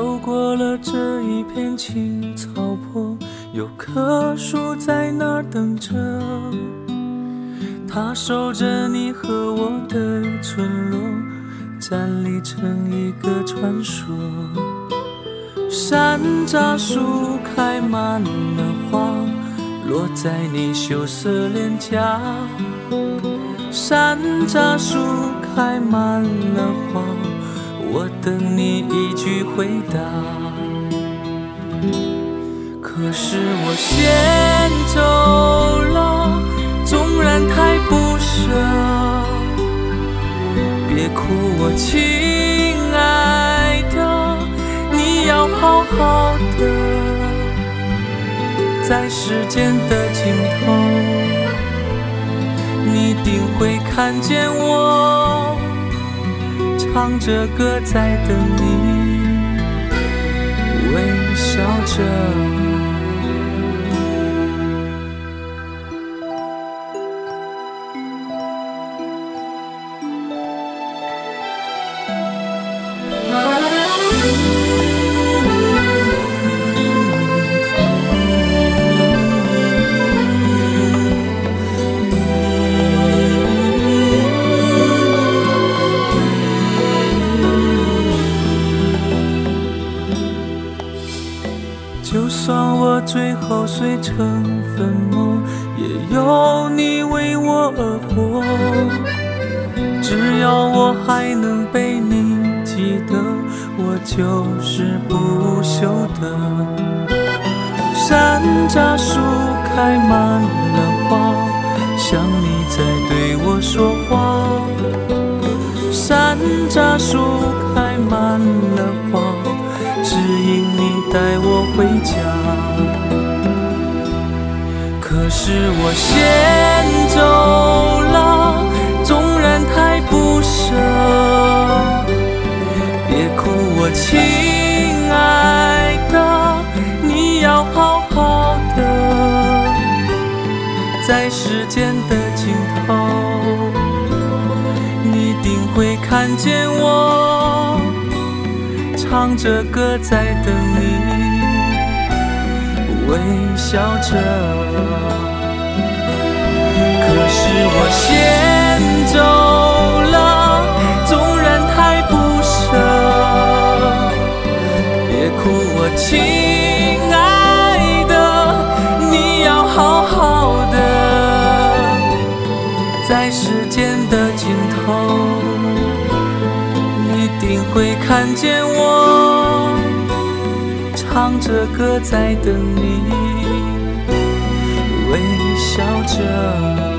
走过了这一片青草坡，有棵树在那儿等着，它守着你和我的村落，站立成一个传说。山楂树开满了花，落在你羞涩脸颊。山楂树开满了花，我等你一句回答。可是我先走了，纵然太不舍，别哭我亲爱的，你要好好的，在时间的尽头，你定会看见我，唱着歌在等你，微笑着。就算我最后碎成粉末，也有你为我而活。只要我还能被你记得，我就是不朽的。山楂树开满了花，像你在对我说话。山楂树开满了花，指引你带我回家。可是我先走了，纵然太不舍，别哭我亲爱的，你要好好的，在时间的尽头，你定会看见我，唱着歌在等你，微笑着。可是我先走了，纵然太不舍，别哭我亲爱的，你要好好的，在时间的尽头，你定会看见我，唱着歌在等你，微笑着。